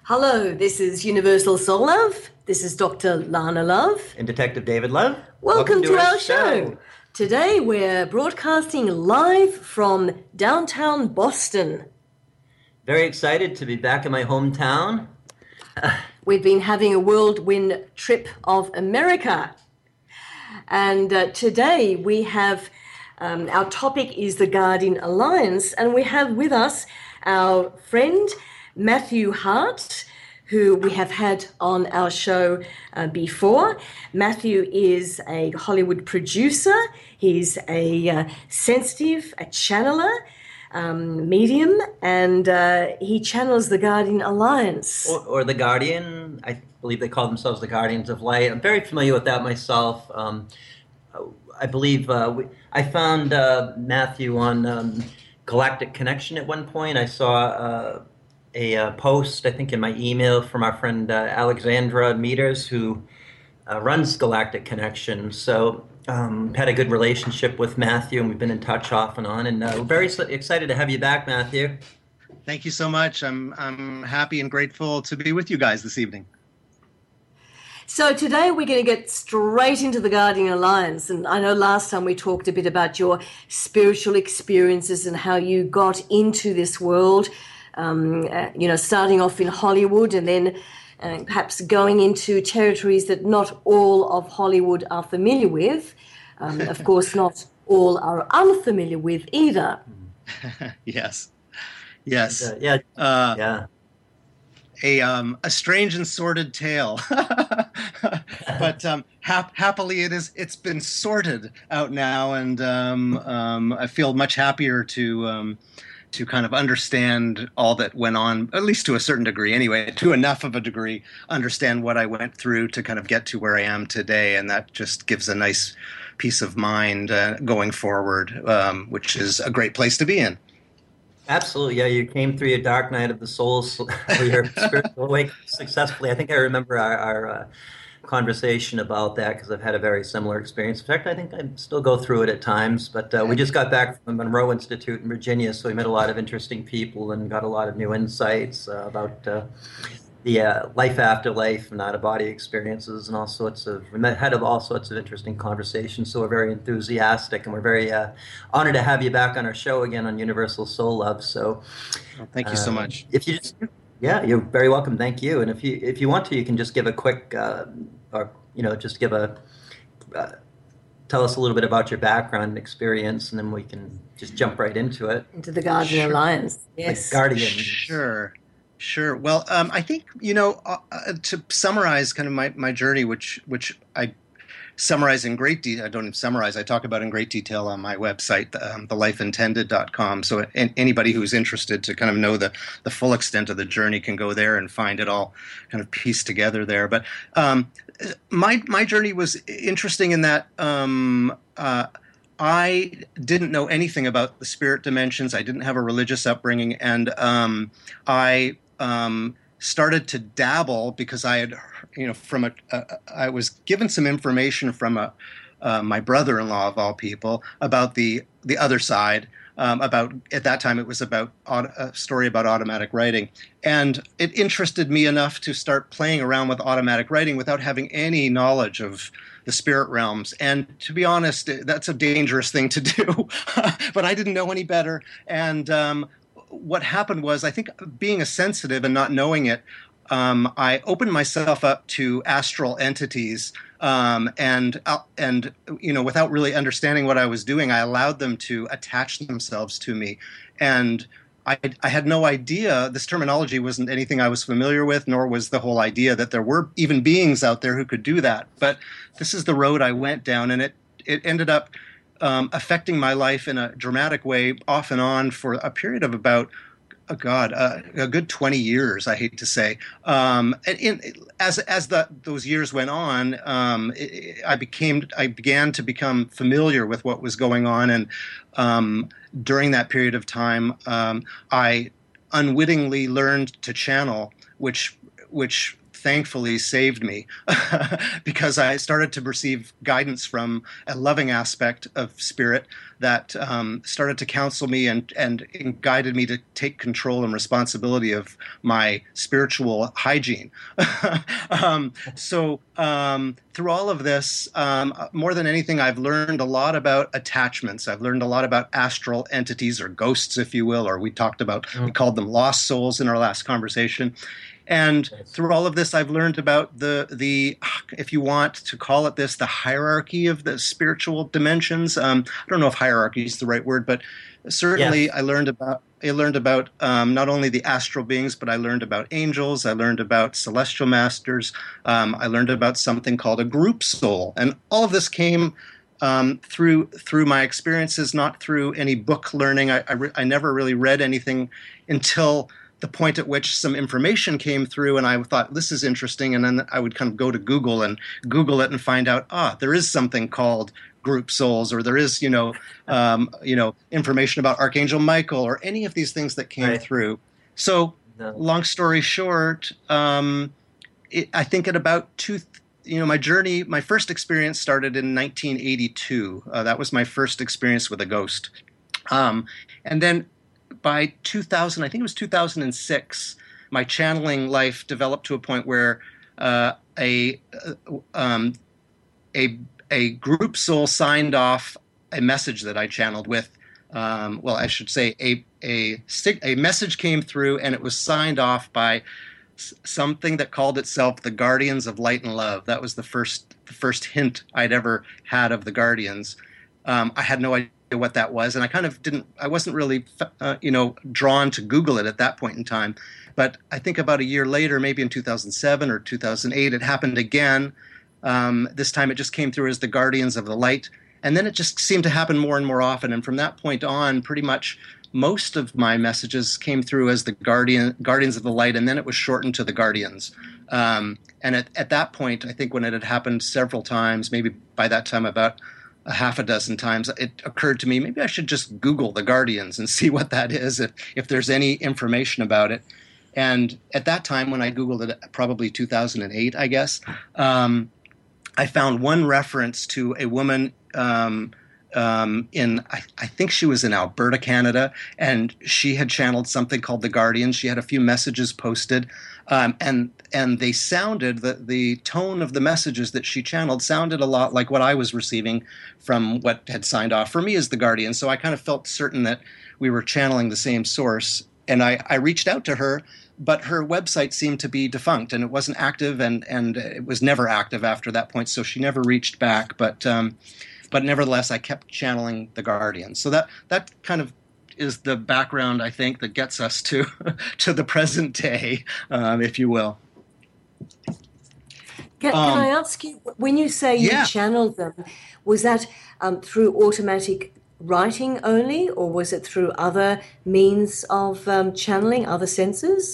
Hello, this is Universal Soul Love. This is Dr. Lana Love. And Detective David Love. Welcome to our show. Today we're broadcasting live from downtown Boston. Very excited to be back in my hometown. We've been having a whirlwind trip of America. And today we have, our topic is the Guardian Alliance, and we have with us our friend Matthew Hart, who we have had on our show before. Matthew is a Hollywood producer. He's a sensitive, a channeler, medium, and he channels the Guardian Alliance. Or the Guardian. I believe they call themselves the Guardians of Light. I'm very familiar with that myself. I believe I found Matthew on Galactic Connection at one point. I saw a post, I think, in my email from our friend Alexandra Meters, who runs Galactic Connection. So had a good relationship with Matthew, and we've been in touch off and on. And we're very excited to have you back, Matthew. Thank you so much. I'm happy and grateful to be with you guys this evening. So today we're going to get straight into the Guardian Alliance. And I know last time we talked a bit about your spiritual experiences and how you got into this world. Starting off in Hollywood and then perhaps going into territories that not all of Hollywood are familiar with. Of course, not all are unfamiliar with either. Yes. Yeah. A strange and sordid tale, but happily it's been sorted out now, and I feel much happier to kind of understand all that went on, at least to a certain degree anyway, to enough of a degree, understand what I went through to kind of get to where I am today. And that just gives a nice peace of mind going forward, which is a great place to be in. Absolutely. Yeah, you came through your dark night of the soul, your spiritual awakening successfully. I think I remember our conversation about that because I've had a very similar experience. In fact, I think I still go through it at times, but we just got back from the Monroe Institute in Virginia, so we met a lot of interesting people and got a lot of new insights about the life after life and out-of-body experiences and all sorts of, had all sorts of interesting conversations, so we're very enthusiastic and we're very honored to have you back on our show again on Universal Soul Love. So well, thank you so much. Yeah, you're very welcome. Thank you. And if you want to, you can just give a quick, tell us a little bit about your background and experience, and then we can just jump right into it. Into the Guardian Alliance. Yes. The Guardians. Sure. Well, I think, to summarize kind of my journey, which I summarize in great detail. I don't even summarize. I talk about in great detail on my website, thelifeintended.com. So anybody who's interested to kind of know the full extent of the journey can go there and find it all kind of pieced together there. But my journey was interesting in that I didn't know anything about the spirit dimensions. I didn't have a religious upbringing, and I started to dabble because I had, I was given some information from my brother-in-law of all people about the other side. About at that time it was about a story about automatic writing, and it interested me enough to start playing around with automatic writing without having any knowledge of the spirit realms. And to be honest, that's a dangerous thing to do, but I didn't know any better. And what happened was, I think, being a sensitive and not knowing it, I opened myself up to astral entities, and without really understanding what I was doing, I allowed them to attach themselves to me. And I had no idea. This terminology wasn't anything I was familiar with, nor was the whole idea that there were even beings out there who could do that. But this is the road I went down, and it ended up affecting my life in a dramatic way off and on for a period of about, a good 20 years, I hate to say. And as those years went on, I began to become familiar with what was going on, and during that period of time, I unwittingly learned to channel, which thankfully saved me because I started to receive guidance from a loving aspect of spirit that started to counsel me and guided me to take control and responsibility of my spiritual hygiene. Through all of this, more than anything, I've learned a lot about attachments. I've learned a lot about astral entities, or ghosts, if you will, or we called them lost souls in our last conversation. And through all of this, I've learned about the if you want to call it this, the hierarchy of the spiritual dimensions. I don't know if hierarchy is the right word, but certainly yes. I learned about not only the astral beings, but I learned about angels. I learned about celestial masters. I learned about something called a group soul, and all of this came through my experiences, not through any book learning. I never really read anything until the point at which some information came through, and I thought, this is interesting, and then I would kind of go to Google and Google it and find out, there is something called group souls, or there is, information about Archangel Michael, or any of these things that came through. So, long story short, I think at about my journey, my first experience started in 1982. That was my first experience with a ghost. And then by 2000, I think it was 2006, my channeling life developed to a point where a group soul signed off a message that I channeled with. I should say a message came through, and it was signed off by something that called itself the Guardians of Light and Love. That was the first hint I'd ever had of the Guardians. I had no idea what that was, and I wasn't really drawn to Google it at that point in time. But I think about a year later, maybe in 2007 or 2008, it happened again. This time it just came through as the Guardians of the Light, and then it just seemed to happen more and more often. And from that point on, pretty much most of my messages came through as the Guardians of the Light, and then it was shortened to the Guardians. And at that point, I think when it had happened several times, maybe by that time about a half a dozen times, it occurred to me, maybe I should just Google the Guardians and see what that is, if there's any information about it. And at that time, when I Googled it, probably 2008, I guess, I found one reference to a woman I think she was in Alberta, Canada, and she had channeled something called the Guardians. She had a few messages posted, and they sounded, the tone of the messages that she channeled sounded a lot like what I was receiving from what had signed off for me as the Guardian. So I kind of felt certain that we were channeling the same source, and I reached out to her, but her website seemed to be defunct, and it wasn't active, and it was never active after that point, so she never reached back, but nevertheless, I kept channeling the Guardians. So that kind of is the background, I think, that gets us to the present day, if you will. Can I ask you, when you say you channeled them, was that through automatic writing only, or was it through other means of channeling, other senses?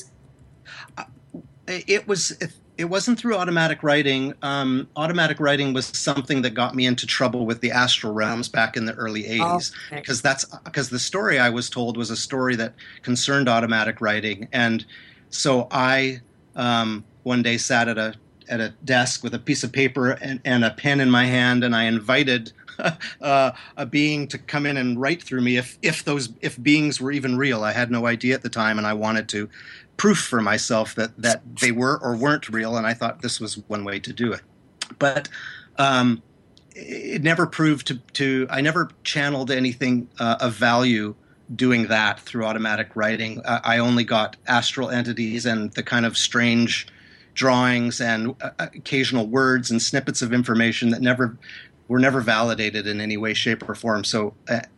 It wasn't through automatic writing. Automatic writing was something that got me into trouble with the astral realms back in the early 80s, because the story I was told was a story that concerned automatic writing. And so I one day sat at a desk with a piece of paper and a pen in my hand, and I invited a being to come in and write through me if beings were even real. I had no idea at the time, and I wanted to proof for myself that they were or weren't real, and I thought this was one way to do it. But it never proved to I never channeled anything of value doing that through automatic writing. I only got astral entities and the kind of strange drawings and occasional words and snippets of information that were never validated in any way, shape, or form. So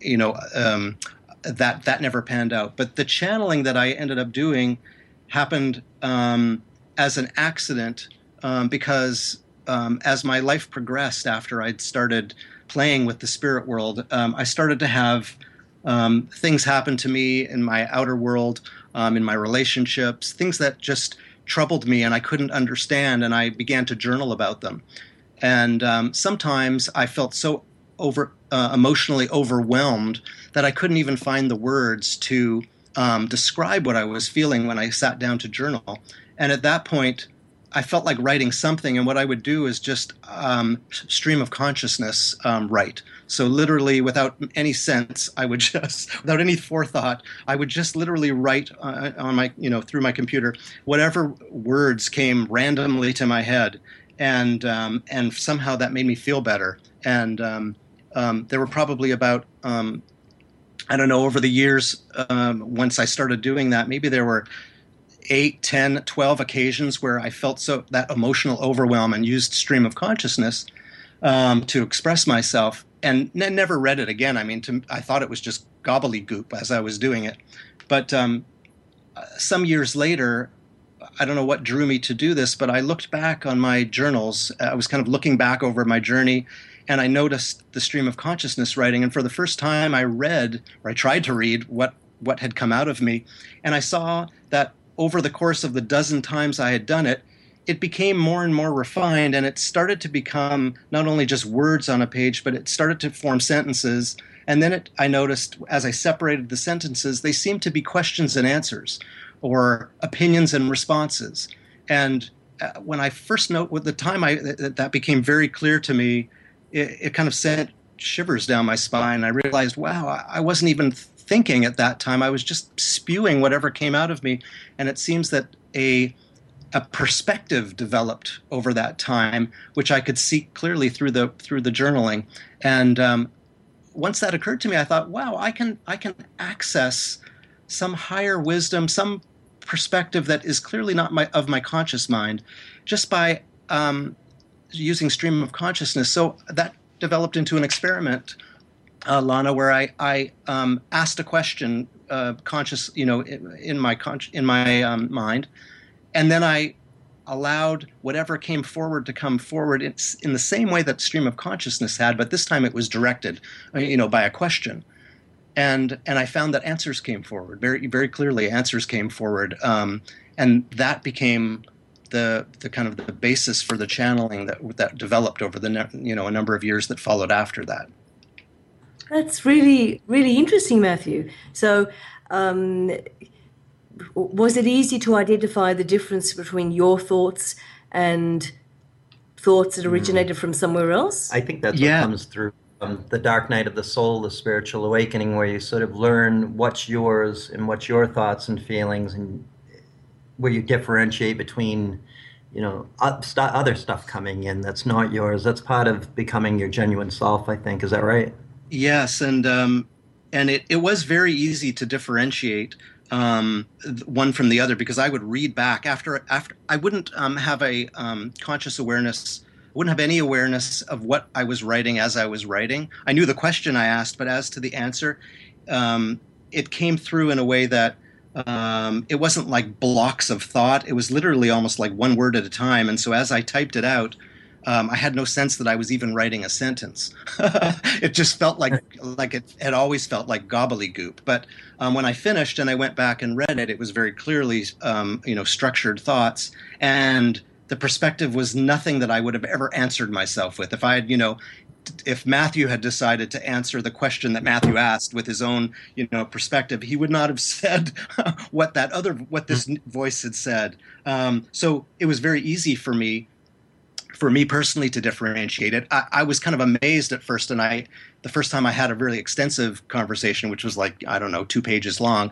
that never panned out. But the channeling that I ended up doing happened as an accident because as my life progressed after I'd started playing with the spirit world, I started to have things happen to me in my outer world, in my relationships, things that just troubled me and I couldn't understand, and I began to journal about them. And sometimes I felt so emotionally overwhelmed that I couldn't even find the words to describe what I was feeling when I sat down to journal. And at that point, I felt like writing something, and what I would do is just stream of consciousness write. So literally, without any sense, I would just, without any forethought, I would just literally write on my, through my computer, whatever words came randomly to my head, and somehow that made me feel better. And there were probably about I don't know, over the years, once I started doing that, maybe there were 8, 10, 12 occasions where I felt that emotional overwhelm and used stream of consciousness to express myself, and never read it again. I mean, I thought it was just gobbledygook as I was doing it. But some years later, I don't know what drew me to do this, but I looked back on my journals. I was kind of looking back over my journey, and I noticed the stream of consciousness writing. And for the first time, I tried to read what had come out of me, and I saw that over the course of the dozen times I had done it, it became more and more refined, and it started to become not only just words on a page, but it started to form sentences. And then I noticed, as I separated the sentences, they seemed to be questions and answers, or opinions and responses. And when I first with the time that became very clear to me, it kind of sent shivers down my spine. I realized, wow, I wasn't even thinking at that time. I was just spewing whatever came out of me. And it seems that a perspective developed over that time, which I could see clearly through the journaling. And once that occurred to me, I thought, wow, I can access some higher wisdom, some perspective that is clearly not of my conscious mind, just by using stream of consciousness. So that developed into an experiment, Lana, where I asked a question, conscious, in my mind, and then I allowed whatever came forward to come forward in the same way that stream of consciousness had, but this time it was directed, by a question. And I found that answers came forward very, very clearly. Answers came forward, and that became the kind of the basis for the channeling that developed over a number of years that followed after that. That's really, really interesting, Matthew. So, was it easy to identify the difference between your thoughts and thoughts that originated from somewhere else? I think that's what comes through the dark night of the soul, the spiritual awakening, where you sort of learn what's yours and what's your thoughts and feelings, and where you differentiate between, other stuff coming in that's not yours. That's part of becoming your genuine self, I think. Is that right? Yes, and it was very easy to differentiate one from the other, because I would read back after I wouldn't have a conscious awareness. I wouldn't have any awareness of what I was writing as I was writing. I knew the question I asked, but as to the answer, it came through in a way that it wasn't like blocks of thought. It was literally almost like one word at a time. And so as I typed it out, I had no sense that I was even writing a sentence. It just felt like it had always felt like gobbledygook. But when I finished and I went back and read it, it was very clearly, structured thoughts. And the perspective was nothing that I would have ever answered myself with. If I had, if Matthew had decided to answer the question that Matthew asked with his own, perspective, he would not have said what this voice had said. So it was very easy for me personally to differentiate it. I was kind of amazed at first, and the first time I had a really extensive conversation, which was like, I don't know, 2 pages long,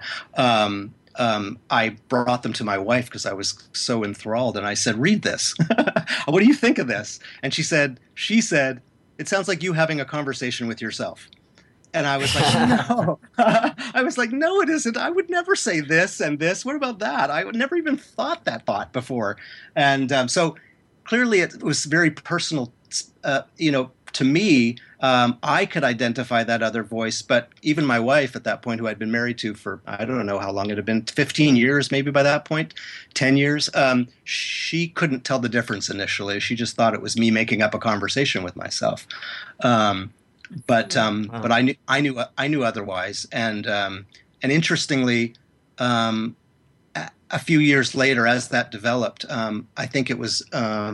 I brought them to my wife because I was so enthralled, and I said, read this. What do you think of this? And she said, it sounds like you having a conversation with yourself. And I was like, no. I was like, no, it isn't. I would never say this and this. What about that? I would never even thought that thought before. And so clearly it was very personal, to me. I could identify that other voice, but even my wife at that point, who I'd been married to for, I don't know how long it had been, 15 years maybe by that point, 10 years, she couldn't tell the difference initially. She just thought it was me making up a conversation with myself. But I knew otherwise. And interestingly, a few years later, as that developed, I think it was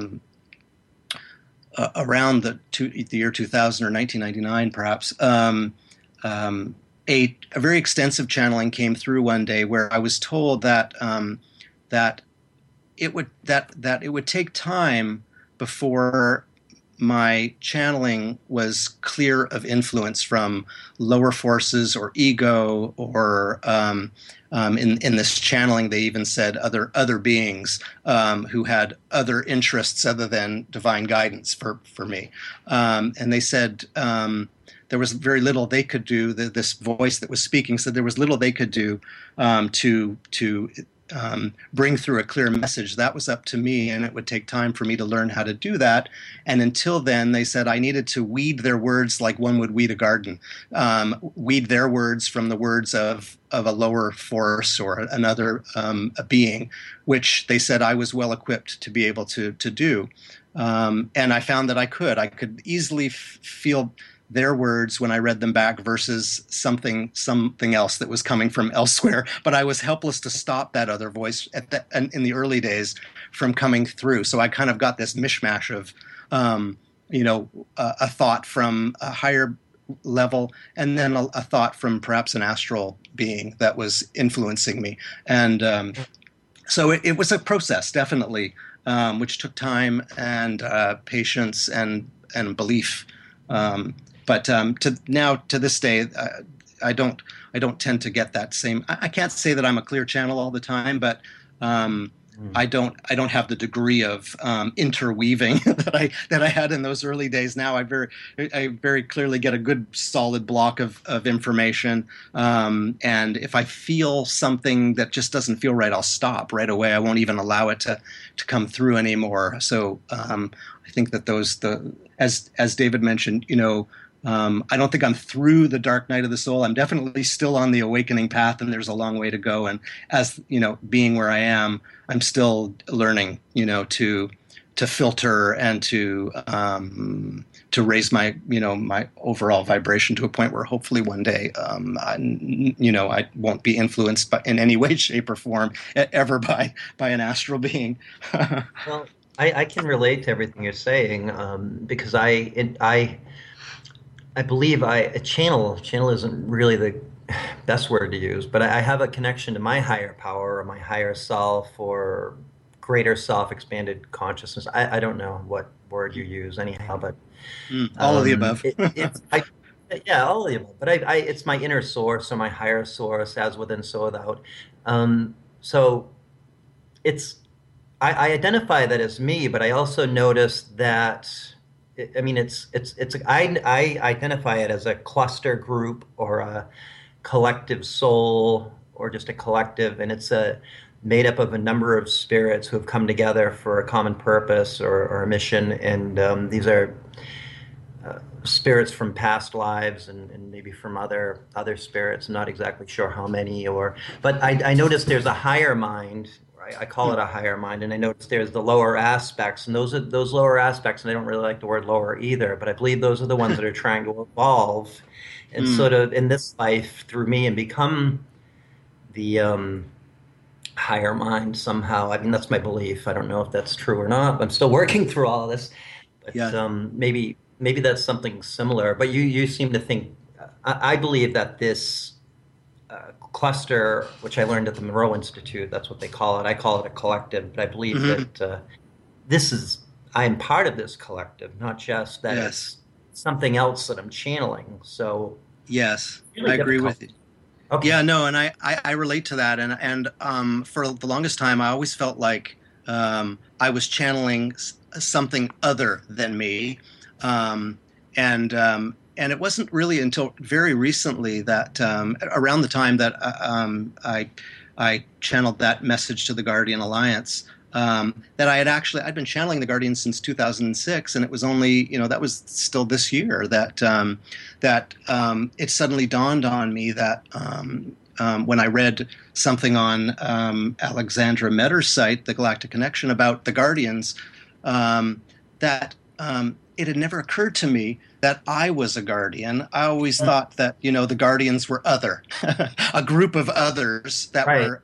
around the year 2000 or 1999, perhaps, a very extensive channeling came through one day where I was told that it would take time before my channeling was clear of influence from lower forces or ego, or in this channeling they even said other beings who had other interests other than divine guidance for me, and they said there was very little they could do. This voice that was speaking said there was little they could do to bring through a clear message. That was up to me, and it would take time for me to learn how to do that. And until then, they said I needed to weed their words like one would weed a garden, weed their words from the words of a lower force or another a being, which they said I was well equipped to be able to do. And I found that I could easily feel their words when I read them back versus something else that was coming from elsewhere. But I was helpless to stop that other voice in the early days from coming through. So I kind of got this mishmash of, a thought from a higher level, and then a thought from perhaps an astral being that was influencing me. And so it was a process, definitely, which took time and patience and belief. But to this day, I don't tend to get that same. I can't say that I'm a clear channel all the time, but I don't have the degree of interweaving that I had in those early days. Now I very clearly get a good solid block of information, and if I feel something that just doesn't feel right, I'll stop right away. I won't even allow it to come through anymore. So I think that as David mentioned, I don't think I'm through the dark night of the soul. I'm definitely still on the awakening path, and there's a long way to go. And as being where I am, I'm still learning, to filter and to raise my, my overall vibration to a point where hopefully one day, I won't be influenced in any way, shape, or form ever by an astral being. Well, I can relate to everything you're saying because I believe a channel isn't really the best word to use, but I have a connection to my higher power or my higher self or greater self, expanded consciousness. I don't know what word you use anyhow, but all of the above. Yeah, all of the above. But it's my inner source or my higher source, as within, so without. So I identify that as me, but I also notice that. I mean, I identify it as a cluster group or a collective soul or just a collective, and it's made up of a number of spirits who have come together for a common purpose or a mission, and these are spirits from past lives and maybe from other spirits. I'm not exactly sure how many, but I noticed there's a higher mind. I call it a higher mind, and I notice there's the lower aspects, and those lower aspects, and I don't really like the word lower either, but I believe those are the ones that are trying to evolve and sort of in this life through me and become the higher mind somehow. I mean, that's my belief. I don't know if that's true or not. I'm still working through all of this, but yeah. Maybe that's something similar. But you seem to think. I believe that this cluster, which I learned at the Monroe Institute, that's what they call it. I call it a collective, but I believe that I am part of this collective, not just that it's something else that I'm channeling. So yes, really I agree with you. Okay. Yeah, no, and I relate to that, and for the longest time, I always felt like I was channeling something other than me, and it wasn't really until very recently that around the time that I channeled that message to the Guardian Alliance, that I'd been channeling the Guardian since 2006, and it was only that was still this year that it suddenly dawned on me that when I read something on Alexandra Metter's site, The Galactic Connection, about the Guardians, that it had never occurred to me that I was a guardian. I always thought that, the guardians were other, a group of others that were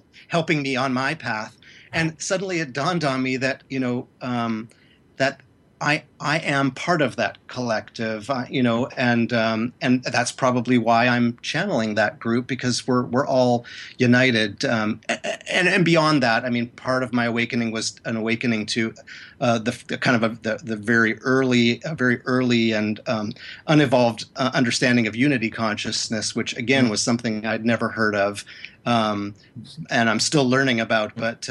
helping me on my path. And suddenly it dawned on me that, that I am part of that collective, and that's probably why I'm channeling that group, because we're all united. And beyond that, I mean, part of my awakening was an awakening to the kind of the very early and unevolved understanding of unity consciousness, which again was something I'd never heard of, and I'm still learning about. But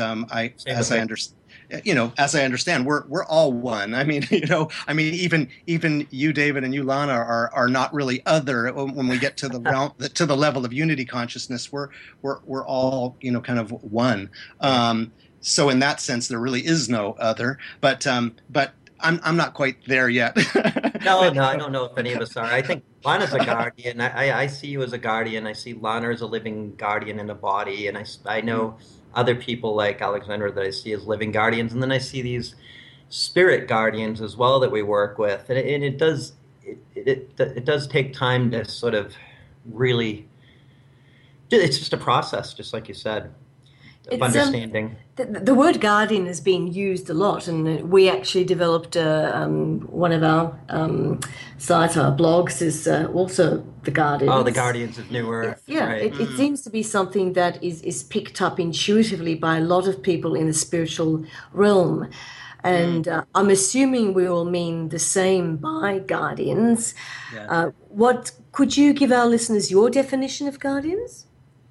as I understand, we're all one. I mean, even you, David, and you, Lana, are not really other. When we get to the realm, to the level of unity consciousness, we're all, kind of one. So in that sense, there really is no other. But I'm not quite there yet. No, I don't know if any of us are. I think Lana's a guardian. I see you as a guardian. I see Lana as a living guardian in a body, and I know other people like Alexandra that I see as living guardians, and then I see these spirit guardians as well that we work with, and it does take time to sort of really. It's just a process, just like you said, of understanding. The word guardian has been used a lot, and we actually developed one of our sites, our blogs, is also the Guardians. Oh, the Guardians of New Earth. Yeah, right. It seems to be something that is picked up intuitively by a lot of people in the spiritual realm. And I'm assuming we all mean the same by guardians. Yeah. What could you give our listeners your definition of guardians?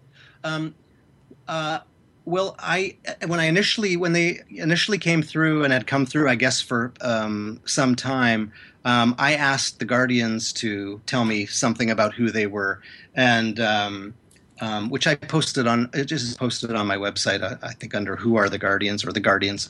Well, when they initially came through and had come through, I guess for some time, I asked the guardians to tell me something about who they were, and which I posted on. It just is posted on my website. I think under "Who Are the Guardians" or "The Guardians,"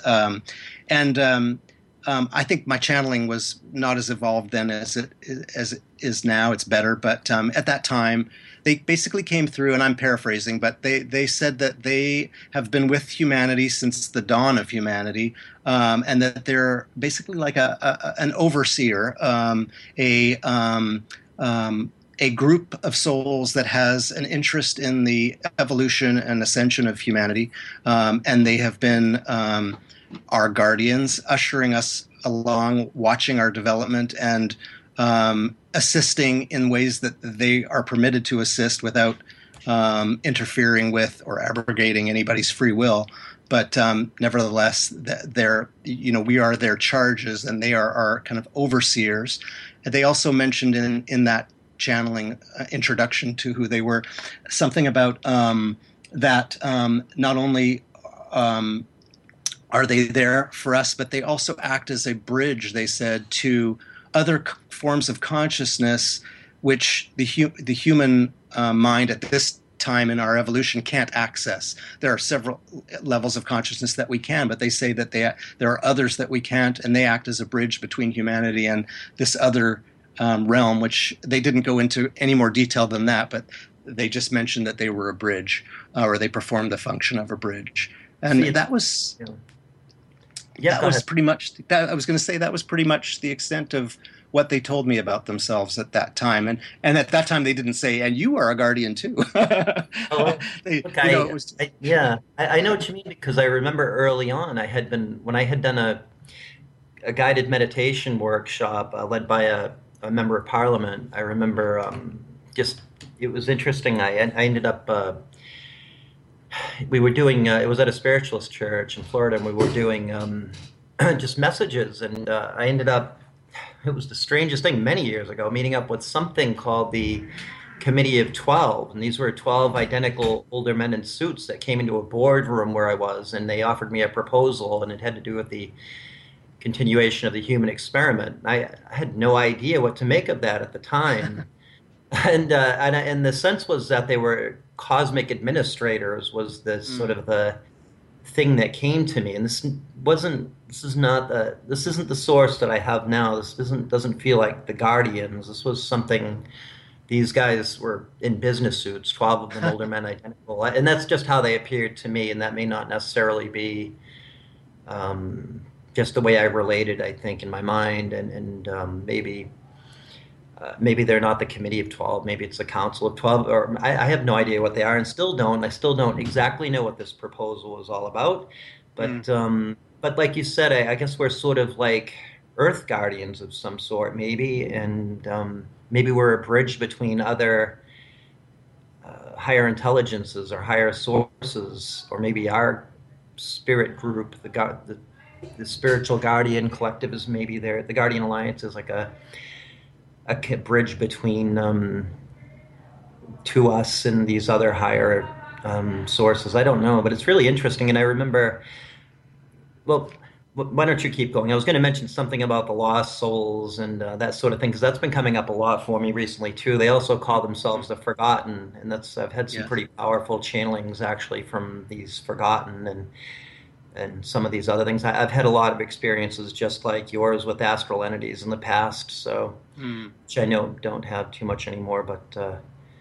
I think my channeling was not as evolved then as it is now. It's better, but at that time, they basically came through, and I'm paraphrasing, but they said that they have been with humanity since the dawn of humanity, and that they're basically like an overseer, a group of souls that has an interest in the evolution and ascension of humanity, and they have been our guardians, ushering us along, watching our development, and assisting in ways that they are permitted to assist without interfering with or abrogating anybody's free will. But nevertheless, we are their charges, and they are our kind of overseers. They also mentioned in that channeling introduction to who they were something about that not only are they there for us, but they also act as a bridge, they said, to other forms of consciousness, which the human mind at this time in our evolution can't access. There are several levels of consciousness that we can, but they say that there are others that we can't, and they act as a bridge between humanity and this other realm, which they didn't go into any more detail than that, but they just mentioned that they were a bridge, or they performed the function of a bridge. And that was... Yeah, that was pretty much. I was going to say that was pretty much the extent of what they told me about themselves at that time, and at that time they didn't say, "And you are a guardian too." Oh, I know what you mean, because I remember early on when I had done a guided meditation workshop led by a member of Parliament. I remember it was interesting. I ended up. We were doing, it was at a spiritualist church in Florida, and we were doing just messages, and I ended up, it was the strangest thing, many years ago, meeting up with something called the Committee of 12, and these were 12 identical older men in suits that came into a boardroom where I was, and they offered me a proposal, and it had to do with the continuation of the human experiment. I had no idea what to make of that at the time. And the sense was that they were cosmic administrators, was the sort of the thing that came to me. And this isn't the source that I have now. This doesn't feel like the Guardians. This was something. These guys were in business suits, 12 of them older men, identical, and that's just how they appeared to me. And that may not necessarily be just the way I related, I think, in my mind, and maybe they're not the Committee of 12. Maybe it's the Council of 12. Or I have no idea what they are, and still don't. I still don't exactly know what this proposal is all about. But but like you said, I guess we're sort of like Earth guardians of some sort, maybe, and maybe we're a bridge between other higher intelligences or higher sources, or maybe our spirit group, the spiritual guardian collective is maybe there. The Guardian Alliance is like a bridge between to us and these other higher sources. I don't know, but it's really interesting. And I remember, well, why don't you keep going? I was going to mention something about the lost souls and that sort of thing, because that's been coming up a lot for me recently too. They also call themselves the Forgotten, and I've had some Yes. pretty powerful channelings actually from these Forgotten and some of these other things. I've had a lot of experiences just like yours with astral entities in the past, so Hmm. which I know don't have too much anymore, but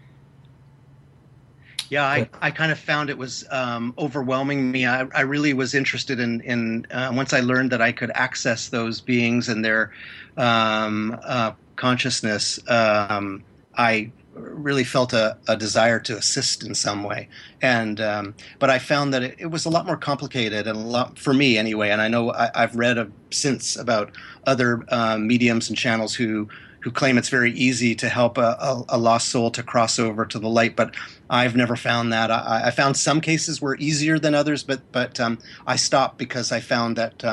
Yeah, but I kind of found it was overwhelming me. I really was interested in once I learned that I could access those beings and their consciousness. I really felt a desire to assist in some way, and but I found that it was a lot more complicated and a lot for me anyway. And I know I've read since about other mediums and channels who claim it's very easy to help a lost soul to cross over to the light, but I've never found that. I found some cases were easier than others, but I stopped because I found that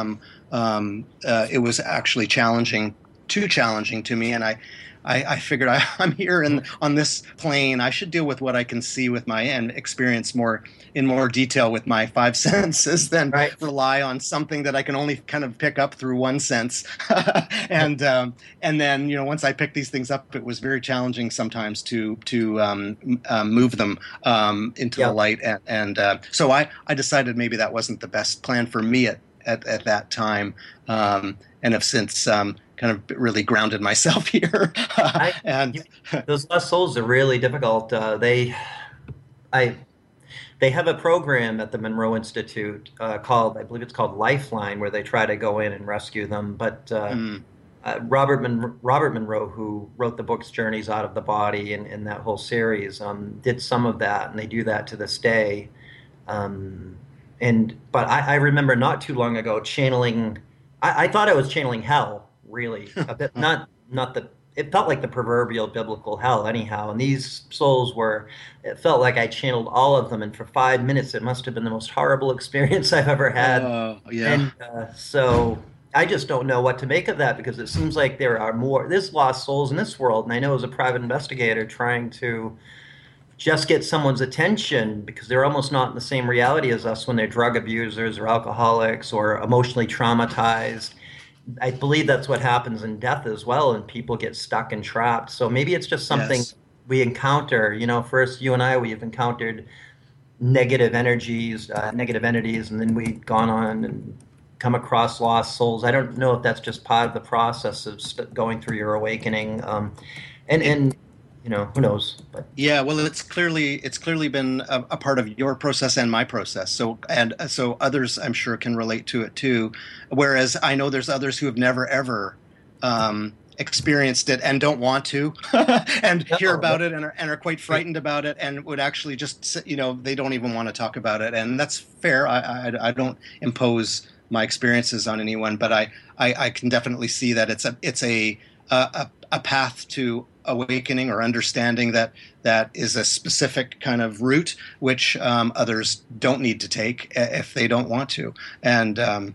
it was actually too challenging to me, and I figured I'm here on this plane. I should deal with what I can see with my and experience in more detail with my five senses than right. rely on something that I can only kind of pick up through one sense. and then once I picked these things up, it was very challenging sometimes to move them into the Yeah. light. So I decided maybe that wasn't the best plan for me at that time, and have since kind of really grounded myself here. I and you, those lost souls are really difficult. I they have a program at the Monroe Institute called, I believe it's called Lifeline, where they try to go in and rescue them. But mm, Robert Monroe, who wrote the books Journeys Out of the Body and that whole series, did some of that, and they do that to this day. Um, but I remember not too long ago channeling. I thought I was channeling hell, really a bit. Not the. It felt like the proverbial biblical hell, anyhow. And these souls were. It felt like I channeled all of them, and for 5 minutes, it must have been the most horrible experience I've ever had. oh yeah. And so I just don't know what to make of that, because it seems like there's lost souls in this world. And I know as a private investigator trying to just get someone's attention, because they're almost not in the same reality as us when they're drug abusers or alcoholics or emotionally traumatized. I believe that's what happens in death as well, and people get stuck and trapped. So maybe it's just something Yes. we encounter. First you and I, we've encountered negative energies, negative entities, and then we've gone on and come across lost souls. I don't know if that's just part of the process of going through your awakening. And who knows? But Yeah, well, it's clearly been a part of your process and my process. So others, I'm sure, can relate to it too. Whereas I know there's others who have never ever experienced it and don't want to, and hear no, about it and are quite frightened about it, and would actually just they don't even want to talk about it, and that's fair. I don't impose my experiences on anyone, but I can definitely see that it's a path to awakening or understanding that is a specific kind of route which others don't need to take if they don't want to. And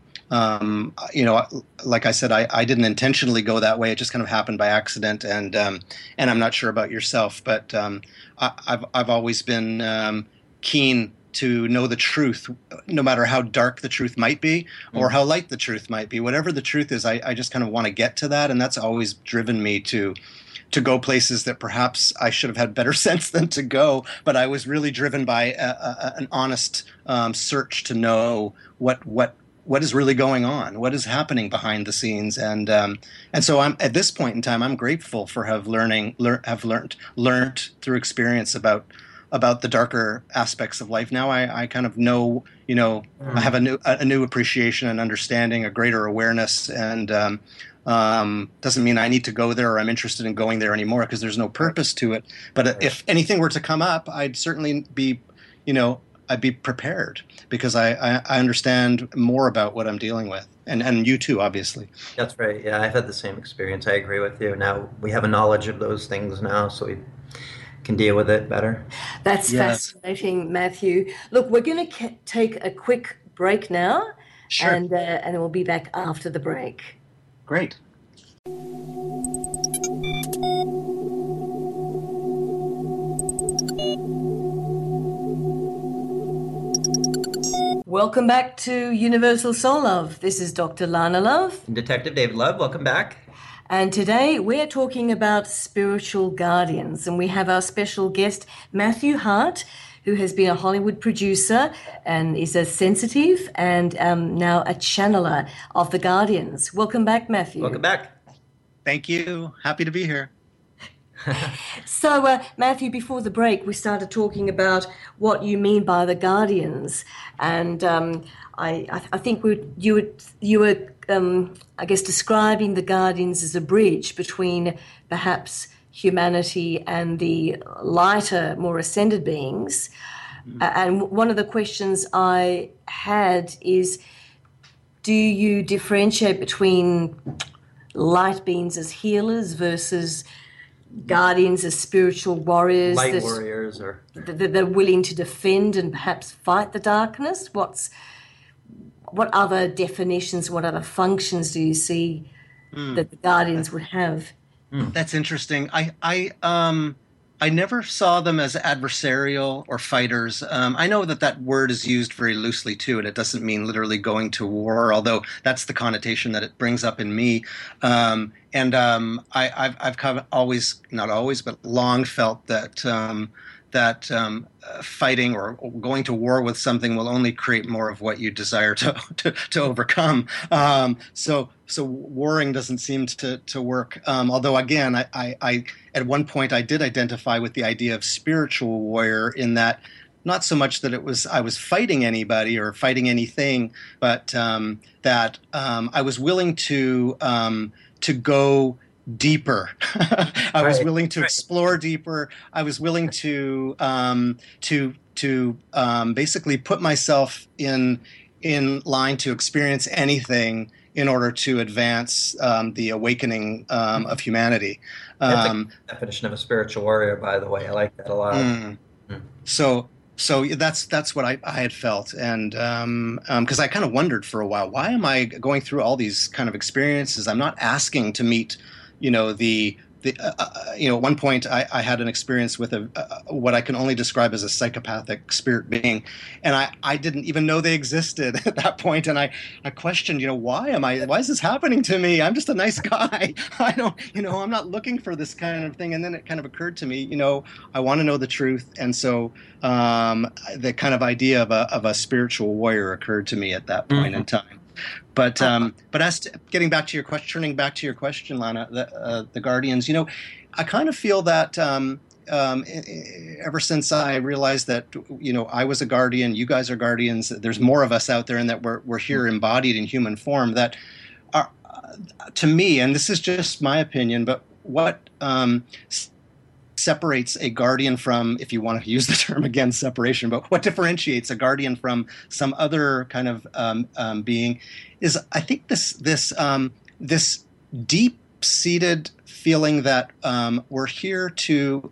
like I said, I didn't intentionally go that way. It just kind of happened by accident. And I'm not sure about yourself, but I've always been keen to know the truth, no matter how dark the truth might be or how light the truth might be. Whatever the truth is, I just kind of want to get to that, and that's always driven me to go places that perhaps I should have had better sense than to go. But I was really driven by an honest search to know what is really going on, what is happening behind the scenes, and so I'm at this point in time, I'm grateful for have learned through experience about the darker aspects of life. Now I kind of know, I have a new appreciation and understanding, a greater awareness, and doesn't mean I need to go there or I'm interested in going there anymore, because there's no purpose to it. But if anything were to come up, I'd certainly be, I'd be prepared because I understand more about what I'm dealing with, and you too, obviously. That's right. Yeah, I've had the same experience. I agree with you. Now we have a knowledge of those things now, so we can deal with it better. That's Yes, fascinating, Matthew. Look, we're going to take a quick break now, sure, and we'll be back after the break. great. Welcome back to Universal Soul Love. This is Dr. Lana Love, Detective David Love, welcome back. and today we're talking about spiritual guardians, and we have our special guest, Matthew Hart, who has been a Hollywood producer and is a sensitive and now a channeler of the Guardians. Welcome back, Matthew. Welcome back. Thank you. Happy to be here. So, Matthew, before the break, we started talking about what you mean by the Guardians, and I think you were I guess describing the Guardians as a bridge between perhaps humanity and the lighter, more ascended beings. And one of the questions I had is, do you differentiate between light beings as healers versus guardians as spiritual warriors Light warriors, or that are willing to defend and perhaps fight the darkness? What other definitions, what other functions do you see that the guardians would have? That's interesting. I never saw them as adversarial or fighters. I know that word is used very loosely too, and it doesn't mean literally going to war, although that's the connotation that it brings up in me. I've kind of always, not always, but long felt that fighting or going to war with something will only create more of what you desire to overcome. So warring doesn't seem to work. Although again, I at one point I did identify with the idea of spiritual warrior, in that not so much that I was fighting anybody or fighting anything, but that I was willing to go deeper. I was willing to explore deeper. I was willing to basically put myself in line to experience anything in order to advance the awakening of humanity. that's a definition of a spiritual warrior, by the way. I like that a lot. So that's what I had felt, and because I kind of wondered for a while, why am I going through all these kind of experiences? I'm not asking to meet, at one point I had an experience with what I can only describe as a psychopathic spirit being, and I didn't even know they existed at that point, and I questioned, why is this happening to me? I'm just a nice guy. I don't, I'm not looking for this kind of thing. And then it kind of occurred to me, I want to know the truth, and so the kind of idea of a spiritual warrior occurred to me at that point in time. But as to, getting back to your question, turning back to your question, Lana, the Guardians, I kind of feel that ever since I realized that, I was a guardian, you guys are guardians, there's more of us out there, and that we're here embodied in human form, that are, to me, and this is just my opinion, but what separates a guardian from, if you want to use the term again, separation, but what differentiates a guardian from some other kind of being is, I think, this deep-seated feeling that we're here to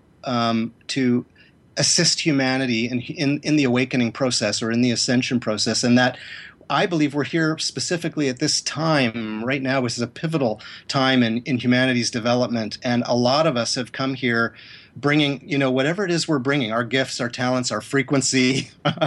assist humanity in the awakening process or in the ascension process, and that I believe we're here specifically at this time right now, which is a pivotal time in humanity's development. And a lot of us have come here bringing, whatever it is we're bringing, our gifts, our talents, our frequency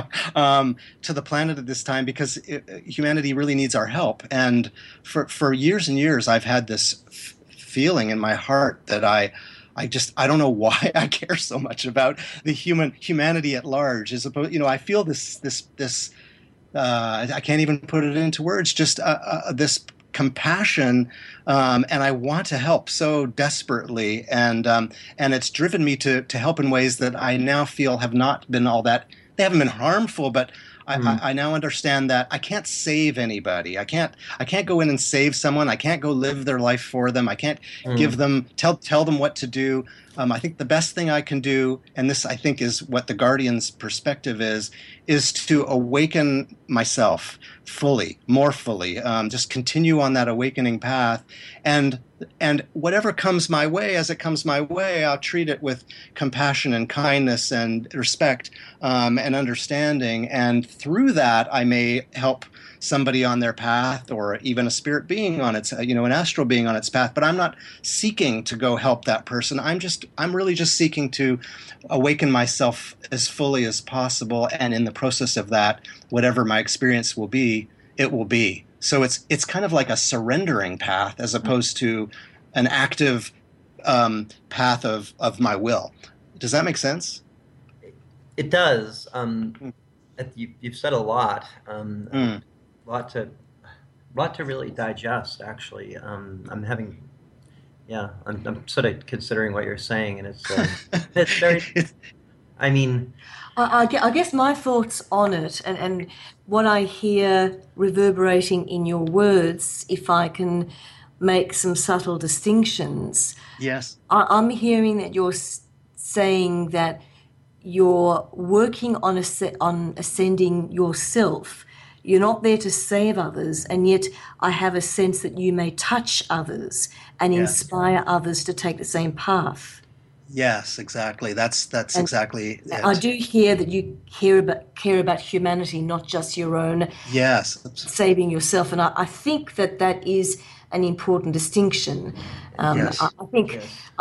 to the planet at this time, because humanity really needs our help. And for years and years, I've had this feeling in my heart that I don't know why I care so much about the humanity at large. As opposed, I feel this I can't even put it into words, just this compassion, and I want to help so desperately, and it's driven me to help in ways that I now feel have not been all that, they haven't been harmful, but I now understand that I can't save anybody. I can't go in and save someone. I can't go live their life for them. I can't give them, tell them what to do. I think the best thing I can do, and this I think is what the Guardian's perspective is is to awaken myself fully, more fully, just continue on that awakening path, and whatever comes my way, as it comes my way, I'll treat it with compassion and kindness and respect, and understanding, and through that I may help somebody on their path, or even a spirit being on its, an astral being on its path. But I'm not seeking to go help that person. I'm really just seeking to awaken myself as fully as possible, and in the process of that, whatever my experience will be, it will be. So it's kind of like a surrendering path, as opposed to an active path of my will. Does that make sense? It does. You've said a lot. Lot to really digest, actually. I'm sort of considering what you're saying, and it's very. I mean, I guess my thoughts on it, and what I hear reverberating in your words, if I can make some subtle distinctions. Yes. I'm hearing that you're saying that you're working on ascending yourself. You're not there to save others, and yet I have a sense that you may touch others and inspire others to take the same path. Yes, exactly. That's exactly it. I do hear that you care about humanity, not just your own saving yourself, and I think that is an important distinction. Yes. I think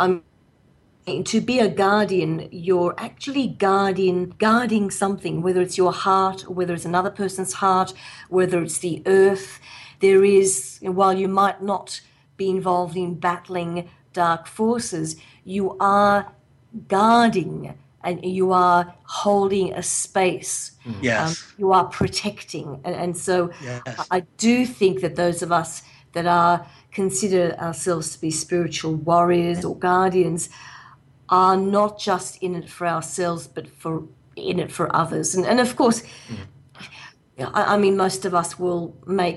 to be a guardian, you're actually guarding something, whether it's your heart, or whether it's another person's heart, whether it's the earth. There is, while you might not be involved in battling dark forces, you are guarding and you are holding a space. Yes. You are protecting. And so yes. I do think that those of us that consider ourselves to be spiritual warriors or guardians are not just in it for ourselves, but in it for others. And of course, I mean, most of us will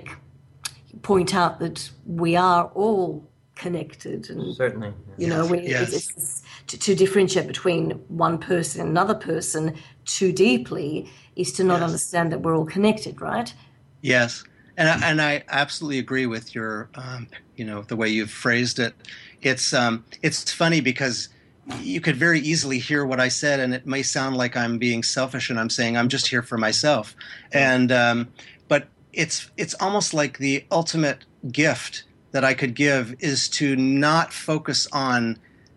point out that we are all connected. And, certainly. It's to differentiate between one person and another person too deeply is to not understand that we're all connected, right? Yes. And I absolutely agree with your, the way you've phrased it. It's funny because you could very easily hear what I said, and it may sound like I'm being selfish, and I'm saying I'm just here for myself. And but it's almost like the ultimate gift that I could give is to not focus on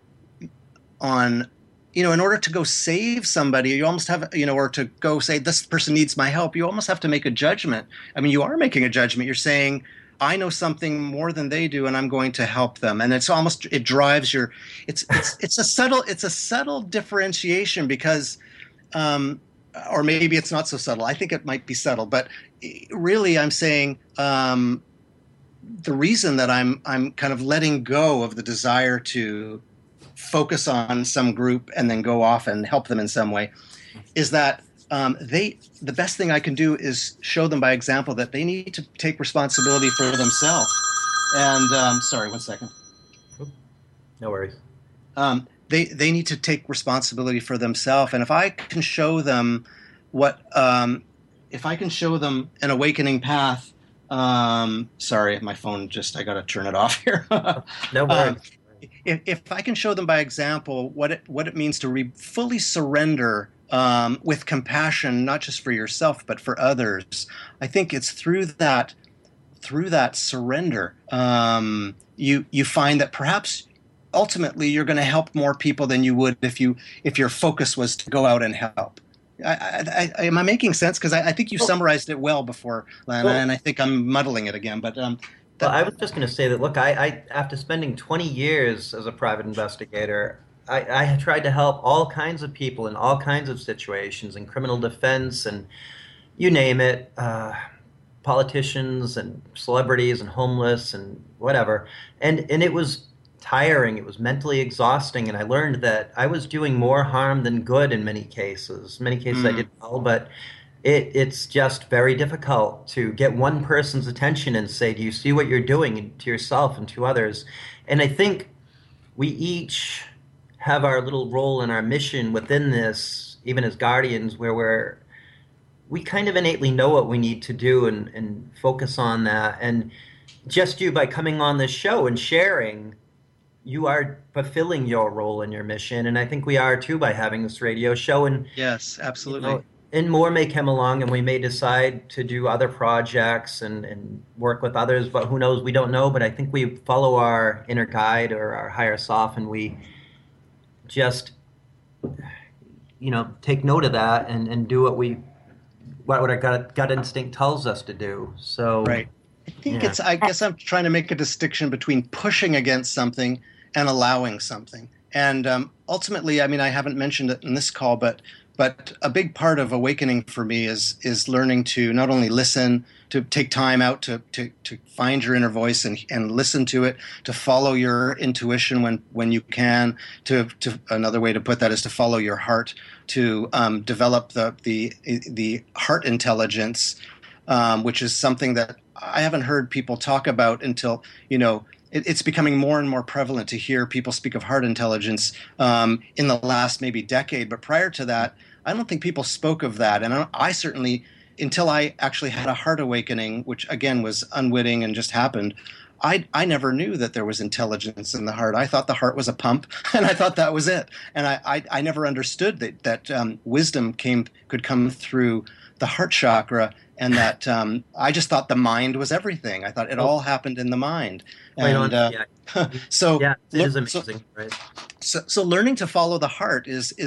in order to go save somebody, you almost have, or to go say this person needs my help, you almost have to make a judgment. I mean, you are making a judgment. You're saying, I know something more than they do, and I'm going to help them. And it drives your. It's a subtle differentiation because, or maybe it's not so subtle. I think it might be subtle, but really, I'm saying the reason that I'm kind of letting go of the desire to focus on some group and then go off and help them in some way is that the best thing I can do is show them by example that they need to take responsibility for themselves. And sorry, 1 second. No worries. They need to take responsibility for themselves. And if I can show them if I can show them an awakening path, sorry, my phone I got to turn it off here. No worries. If I can show them by example what it means to fully surrender with compassion, not just for yourself but for others, I think it's through that surrender you find that perhaps ultimately you're going to help more people than you would if your focus was to go out and help. Am I making sense? Because I think you summarized it well before, Lana, and I think I'm muddling it again. But well, I was just going to say that, look, I after spending 20 years as a private investigator, I tried to help all kinds of people in all kinds of situations, in criminal defense and you name it, politicians and celebrities and homeless and whatever. And it was tiring. It was mentally exhausting. And I learned that I was doing more harm than good in many cases. Many cases I did well, but it's just very difficult to get one person's attention and say, do you see what you're doing to yourself and to others? And I think we each have our little role and our mission within this, even as guardians, where we kind of innately know what we need to do and focus on that. And just you by coming on this show and sharing, you are fulfilling your role in your mission. And I think we are too by having this radio show. And Yes, you absolutely. know, and more may come along, and we may decide to do other projects and work with others. But who knows? We don't know. But I think we follow our inner guide or our higher self, and we just take note of that and do what our gut instinct tells us to do. So Right. I think yeah. I guess I'm trying to make a distinction between pushing against something and allowing something. And ultimately, I mean, I haven't mentioned it in this call, but a big part of awakening for me is learning to not only listen, to take time out to find your inner voice and listen to it, to follow your intuition when you can. To another way to put that is to follow your heart, to develop the heart intelligence, which is something that I haven't heard people talk about until, it's becoming more and more prevalent to hear people speak of heart intelligence in the last maybe decade. But prior to that, I don't think people spoke of that. And I certainly, until I actually had a heart awakening, which again was unwitting and just happened, I never knew that there was intelligence in the heart. I thought the heart was a pump, and I thought that was it. And I never understood that wisdom could come through the heart chakra, and that I just thought the mind was everything. I thought it all happened in the mind. Right on. And Yeah. so Yeah, it is so, amazing, right? so learning to follow the heart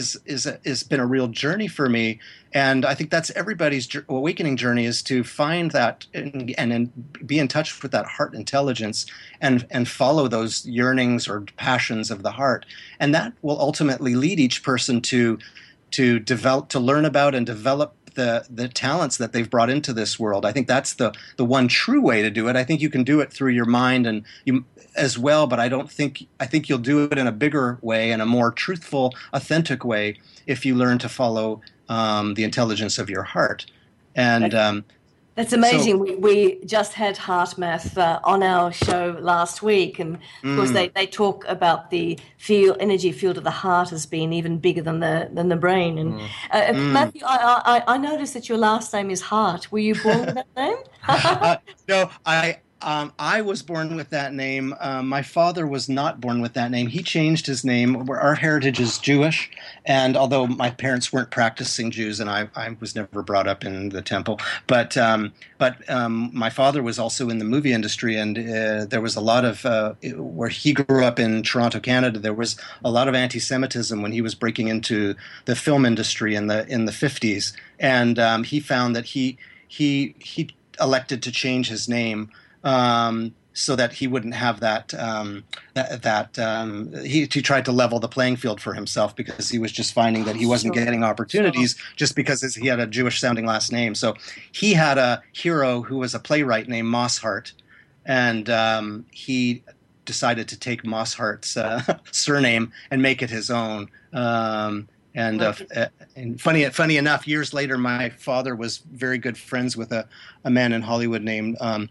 is been a real journey for me, and I think that's everybody's awakening journey, is to find that and be in touch with that heart intelligence and follow those yearnings or passions of the heart, and that will ultimately lead each person to develop, to learn about and develop the talents that they've brought into this world. I think that's the one true way to do it. I think you can do it through your mind and you as well, but I think you'll do it in a bigger way and a more truthful, authentic way if you learn to follow the intelligence of your heart. And That's amazing. We just had HeartMath on our show last week, and of course they talk about the energy field of the heart as being even bigger than the brain. And Matthew, I noticed that your last name is Hart. Were you born with that name? No, I was born with that name. My father was not born with that name. He changed his name. Our heritage is Jewish, and although my parents weren't practicing Jews, and I was never brought up in the temple, but my father was also in the movie industry, and there was a lot of where he grew up in Toronto, Canada. There was a lot of anti-Semitism when he was breaking into the film industry in the 50s, and he found that he elected to change his name. So that he wouldn't have that. He tried to level the playing field for himself, because he was just finding that he wasn't getting opportunities just because he had a Jewish-sounding last name. So he had a hero who was a playwright named Mosshart, and he decided to take Mosshart's surname and make it his own. And funny enough, years later, my father was very good friends with a man in Hollywood named Tom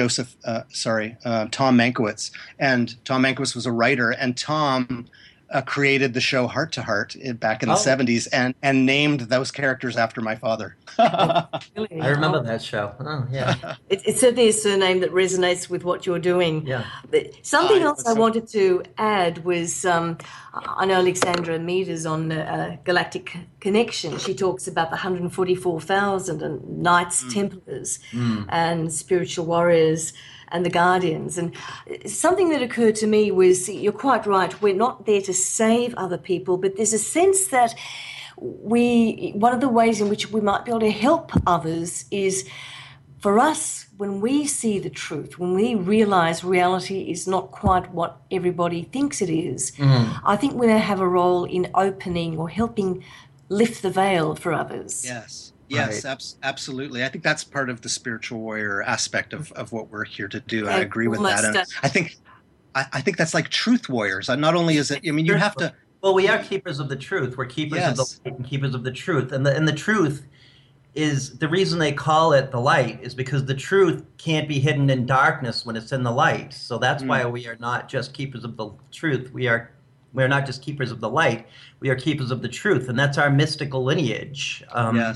Mankiewicz. And Tom Mankiewicz was a writer, and Tom created the show Heart to Heart back in the 70s and named those characters after my father. Really? I remember that show. Oh, yeah. It's certainly a surname that resonates with what you're doing. Yeah. Something else I wanted to add was, I know Alexandra Mead's on Galactic Connection. She talks about the 144,000 and Knights Templars and spiritual warriors and the Guardians. And something that occurred to me was, you're quite right, we're not there to save other people, but there's a sense that one of the ways in which we might be able to help others is, for us, when we see the truth, when we realize reality is not quite what everybody thinks it is, I think we have a role in opening or helping lift the veil for others. Yes, right. Absolutely. I think that's part of the spiritual warrior aspect of what we're here to do. I agree with that. And I think that's like truth warriors. Not only is it, I mean, you have to. Well, we are keepers of the truth. We're keepers of the light and keepers of the truth. And the truth is, the reason they call it the light is because the truth can't be hidden in darkness when it's in the light. So that's why we are not just keepers of the truth. We're not just keepers of the light. We are keepers of the truth, and that's our mystical lineage. Yes.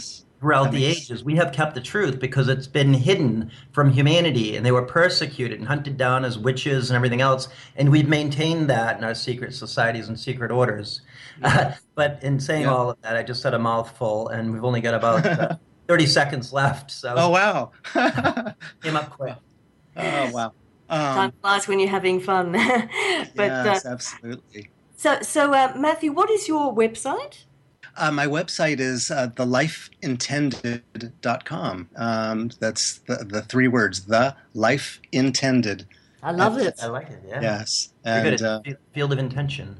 throughout That the makes- ages. We have kept the truth because it's been hidden from humanity, and they were persecuted and hunted down as witches and everything else. And we've maintained that in our secret societies and secret orders. But in saying Yeah. all of that, I just said a mouthful, and we've only got about 30 seconds left, so Oh, wow. came up quick. Oh, wow. Time flies when you're having fun. But Yes, absolutely. Matthew, what is your website? My website is thelifeintended.com. That's the three words, the life intended. I love it. I like it, yeah. Yes. You're And, good at field of intention.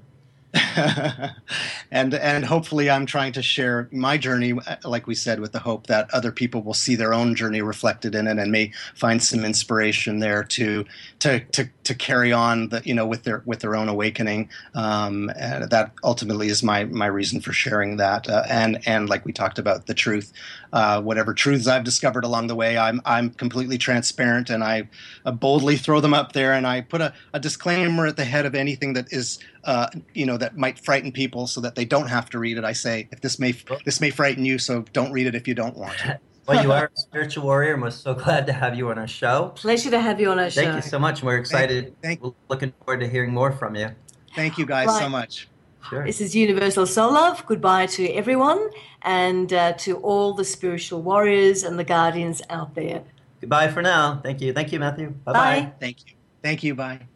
and hopefully I'm trying to share my journey, like we said, with the hope that other people will see their own journey reflected in it and may find some inspiration there to carry on with their own awakening. And that ultimately is my reason for sharing that. And like we talked about, the truth, whatever truths I've discovered along the way, I'm completely transparent, and I boldly throw them up there, and I put a disclaimer at the head of anything that is that might frighten people, so that they don't have to read it. I say, if this may frighten you, so don't read it if you don't want to. Well, you are a spiritual warrior, and we're so glad to have you on our show. Pleasure to have you on our show. Thank you so much. We're excited. Thank We're looking forward to hearing more from you. Thank you guys so much. Sure. This is Universal Soul Love. Goodbye to everyone, and to all the spiritual warriors and the guardians out there. Goodbye for now. Thank you. Thank you, Matthew. Bye-bye. Bye. Thank you. Bye.